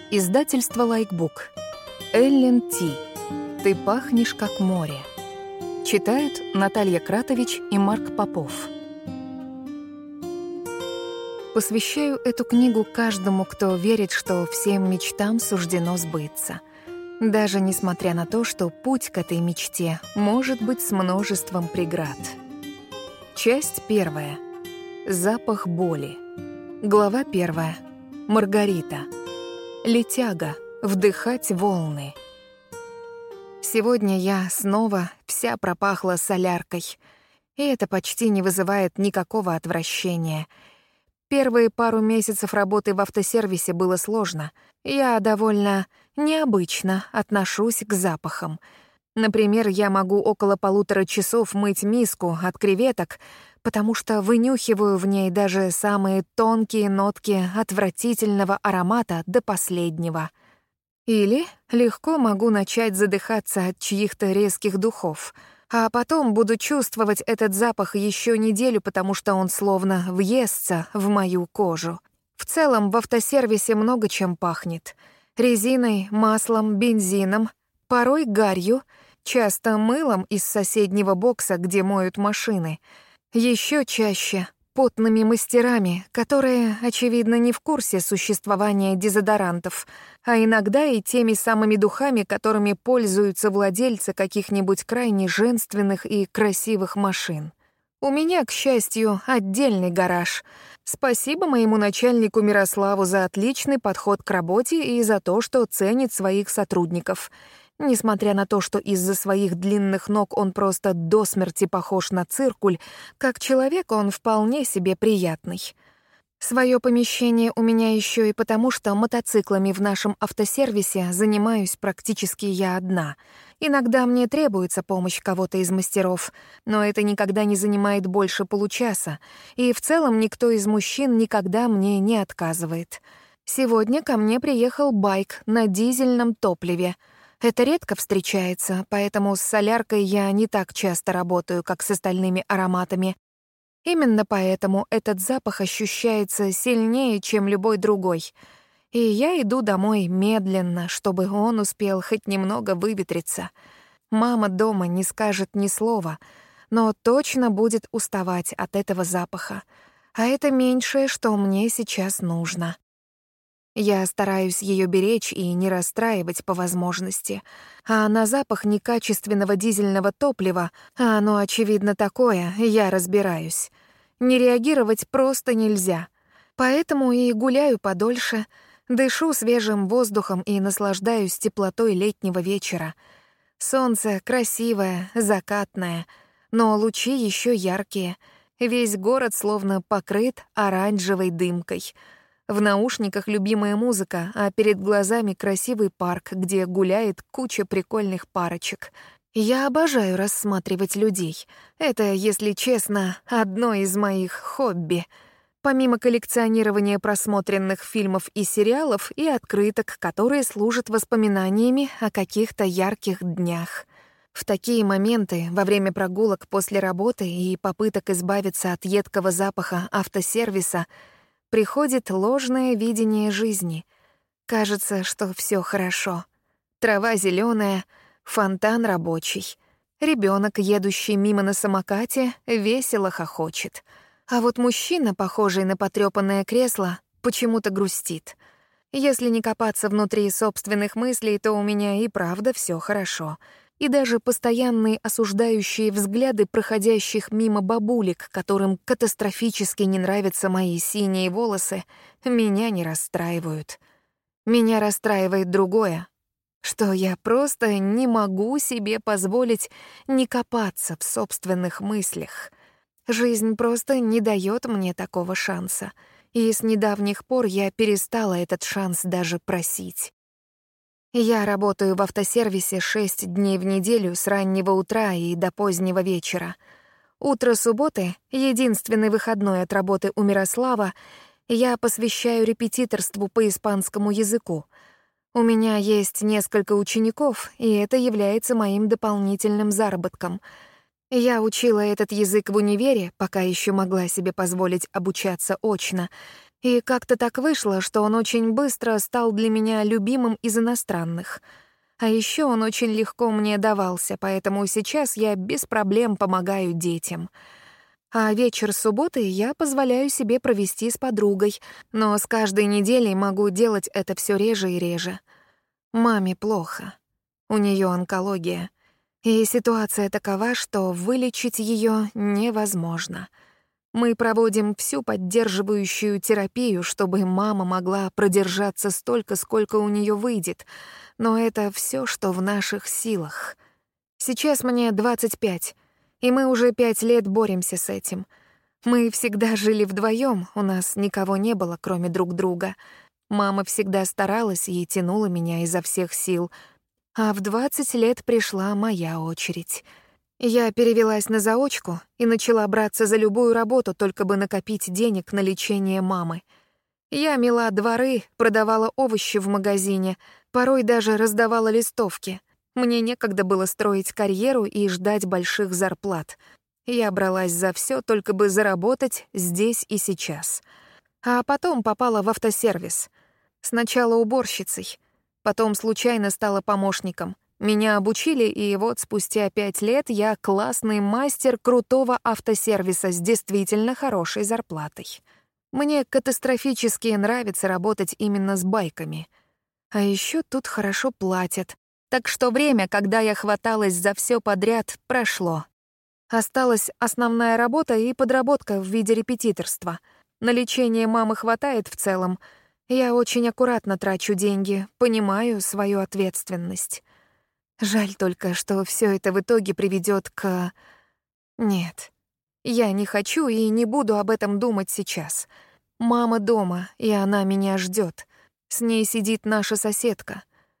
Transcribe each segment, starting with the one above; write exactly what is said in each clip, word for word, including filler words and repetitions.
Издательство «Лайкбук». Эллен Ти. «Ты пахнешь, как море». Читают Наталья Кратович и Марк Попов. Посвящаю эту книгу каждому, кто верит, что всем мечтам суждено сбыться. Даже несмотря на то, что путь к этой мечте может быть с множеством преград. Часть первая. Запах боли. Глава первая. Маргарита. Летяга. Вдыхать волны. Сегодня я снова вся пропахла соляркой, и это почти не вызывает никакого отвращения. Первые пару месяцев работы в автосервисе было сложно. Я довольно необычно отношусь к запахам. Например, я могу около полутора часов мыть миску от креветок, потому что вынюхиваю в ней даже самые тонкие нотки отвратительного аромата до последнего. Или легко могу начать задыхаться от чьих-то резких духов, а потом буду чувствовать этот запах еще неделю, потому что он словно въестся в мою кожу. В целом в автосервисе много чем пахнет. Резиной, маслом, бензином, порой гарью, часто мылом из соседнего бокса, где моют машины. Еще чаще потными мастерами, которые, очевидно, не в курсе существования дезодорантов, а иногда и теми самыми духами, которыми пользуются владельцы каких-нибудь крайне женственных и красивых машин. У меня, к счастью, отдельный гараж. Спасибо моему начальнику Мирославу за отличный подход к работе и за то, что ценит своих сотрудников. Несмотря на то, что из-за своих длинных ног он просто до смерти похож на циркуль, как человек он вполне себе приятный. Своё помещение у меня ещё и потому, что мотоциклами в нашем автосервисе занимаюсь практически я одна. Иногда мне требуется помощь кого-то из мастеров, но это никогда не занимает больше получаса, и в целом никто из мужчин никогда мне не отказывает. Сегодня ко мне приехал байк на дизельном топливе. Это редко встречается, поэтому с соляркой я не так часто работаю, как с остальными ароматами. Именно поэтому этот запах ощущается сильнее, чем любой другой. И я иду домой медленно, чтобы он успел хоть немного выветриться. Мама дома не скажет ни слова, но точно будет уставать от этого запаха. А это меньшее, что мне сейчас нужно. Я стараюсь ее беречь и не расстраивать по возможности. А на запах некачественного дизельного топлива, а оно, очевидно, такое, я разбираюсь. Не реагировать просто нельзя. Поэтому и гуляю подольше, дышу свежим воздухом и наслаждаюсь теплотой летнего вечера. Солнце красивое, закатное, но лучи еще яркие. Весь город словно покрыт оранжевой дымкой. В наушниках любимая музыка, а перед глазами красивый парк, где гуляет куча прикольных парочек. Я обожаю рассматривать людей. Это, если честно, одно из моих хобби. Помимо коллекционирования просмотренных фильмов и сериалов и открыток, которые служат воспоминаниями о каких-то ярких днях. В такие моменты, во время прогулок после работы и попыток избавиться от едкого запаха автосервиса, приходит ложное видение жизни. Кажется, что все хорошо. Трава зеленая, фонтан рабочий. Ребенок, едущий мимо на самокате, весело хохочет. А вот мужчина, похожий на потрёпанное кресло, почему-то грустит. Если не копаться внутри собственных мыслей, то у меня и правда все хорошо. И даже постоянные осуждающие взгляды проходящих мимо бабулек, которым катастрофически не нравятся мои синие волосы, меня не расстраивают. Меня расстраивает другое, что я просто не могу себе позволить не копаться в собственных мыслях. Жизнь просто не дает мне такого шанса, и с недавних пор я перестала этот шанс даже просить. Я работаю в автосервисе шесть дней в неделю с раннего утра и до позднего вечера. Утро субботы, единственный выходной от работы у Мирослава, я посвящаю репетиторству по испанскому языку. У меня есть несколько учеников, и это является моим дополнительным заработком. Я учила этот язык в универе, пока еще могла себе позволить обучаться очно, И как-то так вышло, что он очень быстро стал для меня любимым из иностранных. А еще он очень легко мне давался, поэтому сейчас я без проблем помогаю детям. А вечер субботы я позволяю себе провести с подругой, но с каждой неделей могу делать это все реже и реже. Маме плохо. У нее онкология. И ситуация такова, что вылечить ее невозможно. Мы проводим всю поддерживающую терапию, чтобы мама могла продержаться столько, сколько у нее выйдет, но это все, что в наших силах. Сейчас мне двадцать пять, и мы уже пять лет боремся с этим. Мы всегда жили вдвоем, у нас никого не было, кроме друг друга. Мама всегда старалась и тянула меня изо всех сил, а в двадцать лет пришла моя очередь. Я перевелась на заочку и начала браться за любую работу, только бы накопить денег на лечение мамы. Я мела дворы, продавала овощи в магазине, порой даже раздавала листовки. Мне некогда было строить карьеру и ждать больших зарплат. Я бралась за все, только бы заработать здесь и сейчас. А потом попала в автосервис. Сначала уборщицей, потом случайно стала помощником. Меня обучили, и вот спустя пять лет я классный мастер крутого автосервиса с действительно хорошей зарплатой. Мне катастрофически нравится работать именно с байками. А еще тут хорошо платят. Так что время, когда я хваталась за все подряд, прошло. Осталась основная работа и подработка в виде репетиторства. На лечение мамы хватает в целом. Я очень аккуратно трачу деньги, понимаю свою ответственность. Жаль только, что все это в итоге приведет к... Нет, я не хочу и не буду об этом думать сейчас. Мама дома, и она меня ждет. С ней сидит наша соседка.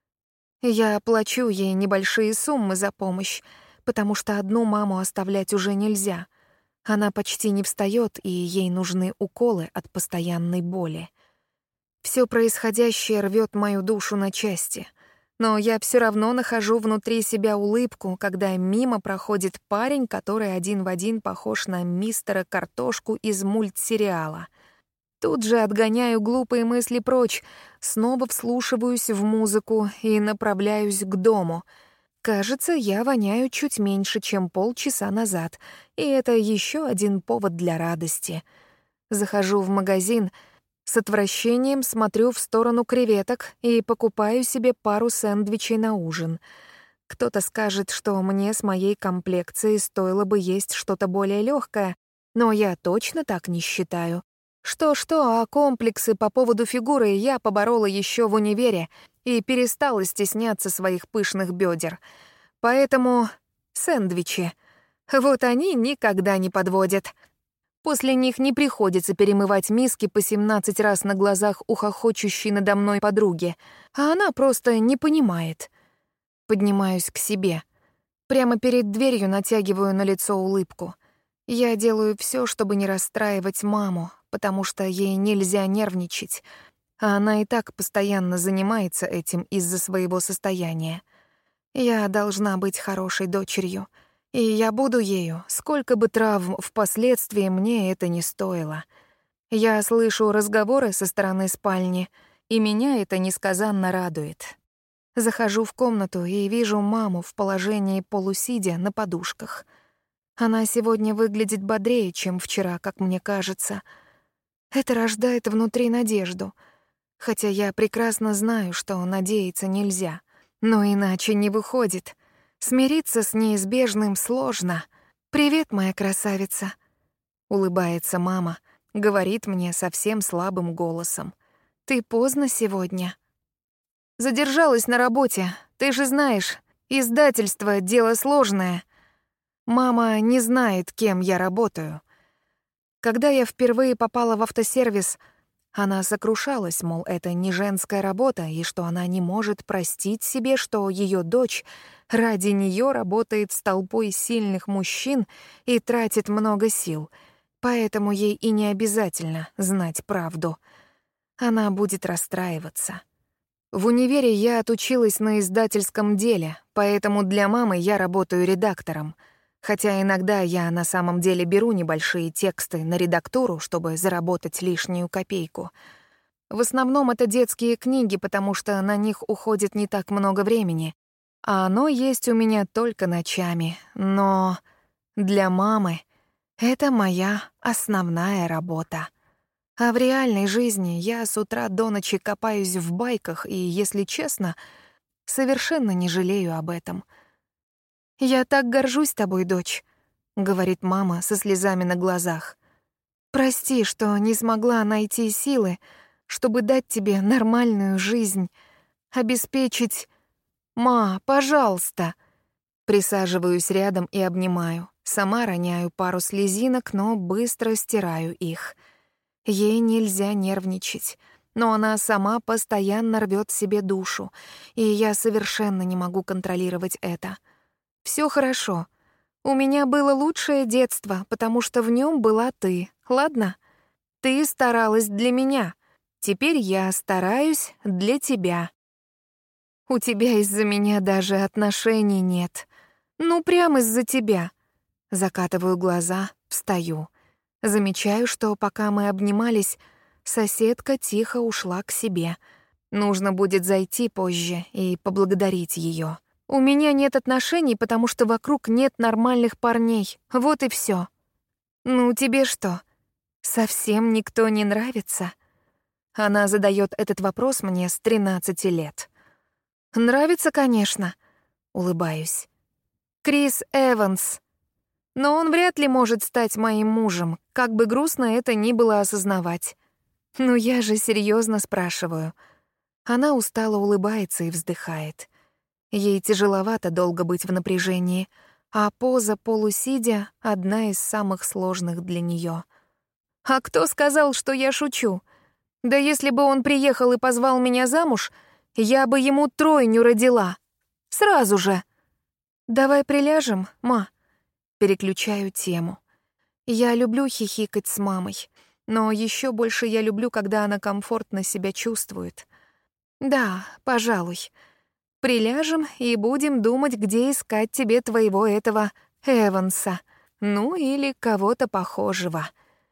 Я плачу ей небольшие суммы за помощь, потому что одну маму оставлять уже нельзя. Она почти не встает, и ей нужны уколы от постоянной боли. Все происходящее рвет мою душу на части — но я все равно нахожу внутри себя улыбку, когда мимо проходит парень, который один в один похож на мистера Картошку из мультсериала. Тут же отгоняю глупые мысли прочь, снова вслушиваюсь в музыку и направляюсь к дому. Кажется, я воняю чуть меньше, чем полчаса назад, и это еще один повод для радости. Захожу в магазин — с отвращением смотрю в сторону креветок и покупаю себе пару сэндвичей на ужин. Кто-то скажет, что мне с моей комплекцией стоило бы есть что-то более легкое, но я точно так не считаю. Что-что, а комплексы по поводу фигуры я поборола еще в универе и перестала стесняться своих пышных бедер. Поэтому сэндвичи. Вот они никогда не подводят. После них не приходится перемывать миски по семнадцать раз на глазах у хохочущей надо мной подруги, а она просто не понимает. Поднимаюсь к себе. Прямо перед дверью натягиваю на лицо улыбку. Я делаю все, чтобы не расстраивать маму, потому что ей нельзя нервничать, а она и так постоянно занимается этим из-за своего состояния. Я должна быть хорошей дочерью. И я буду ею, сколько бы травм впоследствии мне это не стоило. Я слышу разговоры со стороны спальни, и меня это несказанно радует. Захожу в комнату и вижу маму в положении полусидя на подушках. Она сегодня выглядит бодрее, чем вчера, как мне кажется. Это рождает внутри надежду, хотя я прекрасно знаю, что надеяться нельзя, но иначе не выходит. Смириться с неизбежным сложно. «Привет, моя красавица», — улыбается мама, говорит мне совсем слабым голосом. «Ты поздно сегодня». «Задержалась на работе. Ты же знаешь, издательство — дело сложное. Мама не знает, кем я работаю. Когда я впервые попала в автосервис, она сокрушалась, мол, это не женская работа, и что она не может простить себе, что ее дочь ради нее работает с толпой сильных мужчин и тратит много сил, поэтому ей и не обязательно знать правду. Она будет расстраиваться. В универе я отучилась на издательском деле, поэтому для мамы я работаю редактором. Хотя иногда я на самом деле беру небольшие тексты на редактуру, чтобы заработать лишнюю копейку. В основном это детские книги, потому что на них уходит не так много времени, а оно есть у меня только ночами. Но для мамы это моя основная работа. А в реальной жизни я с утра до ночи копаюсь в байках и, если честно, совершенно не жалею об этом. «Я так горжусь тобой, дочь», — говорит мама со слезами на глазах. «Прости, что не смогла найти силы, чтобы дать тебе нормальную жизнь, обеспечить... Ма, пожалуйста!» Присаживаюсь рядом и обнимаю. Сама роняю пару слезинок, но быстро стираю их. Ей нельзя нервничать, но она сама постоянно рвет себе душу, и я совершенно не могу контролировать это. Все хорошо. У меня было лучшее детство, потому что в нем была ты, ладно? Ты старалась для меня. Теперь я стараюсь для тебя. У тебя из-за меня даже отношений нет. Ну, прям из-за тебя. Закатываю глаза, встаю. Замечаю, что пока мы обнимались, соседка тихо ушла к себе. Нужно будет зайти позже и поблагодарить ее. У меня нет отношений, потому что вокруг нет нормальных парней. Вот и все. Ну, тебе что, совсем никто не нравится? Она задает этот вопрос мне с тринадцати лет. Нравится, конечно, улыбаюсь. Крис Эванс. Но он вряд ли может стать моим мужем, как бы грустно это ни было осознавать. Ну я же серьезно спрашиваю. Она устало улыбается и вздыхает. Ей тяжеловато долго быть в напряжении, а поза полусидя — одна из самых сложных для нее. А кто сказал, что я шучу? Да если бы он приехал и позвал меня замуж, я бы ему тройню родила. Сразу же. Давай приляжем, ма. Переключаю тему. Я люблю хихикать с мамой, но еще больше я люблю, когда она комфортно себя чувствует. Да, пожалуй. Приляжем и будем думать, где искать тебе твоего этого Эванса. Ну, или кого-то похожего.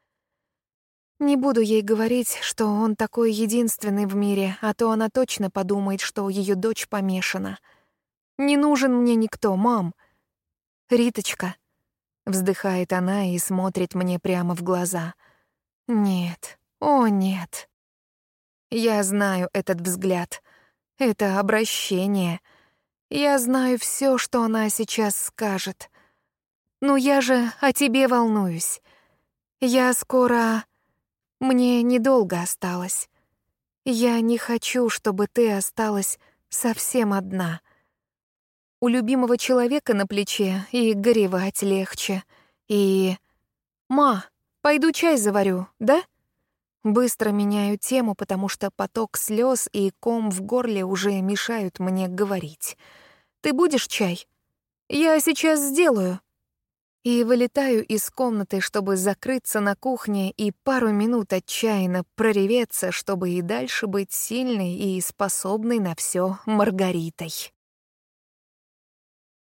Не буду ей говорить, что он такой единственный в мире, а то она точно подумает, что ее дочь помешана. Не нужен мне никто, мам. Риточка. Вздыхает она и смотрит мне прямо в глаза. Нет, о нет. Я знаю этот взгляд. Это обращение. Я знаю все, что она сейчас скажет. Ну я же о тебе волнуюсь. Я скоро... Мне недолго осталось. Я не хочу, чтобы ты осталась совсем одна. У любимого человека на плече и горевать легче. И... Ма, пойду чай заварю, да? Быстро меняю тему, потому что поток слез и ком в горле уже мешают мне говорить. Ты будешь чай? Я сейчас сделаю. И вылетаю из комнаты, чтобы закрыться на кухне и пару минут отчаянно прореветься, чтобы и дальше быть сильной и способной на все Маргаритой.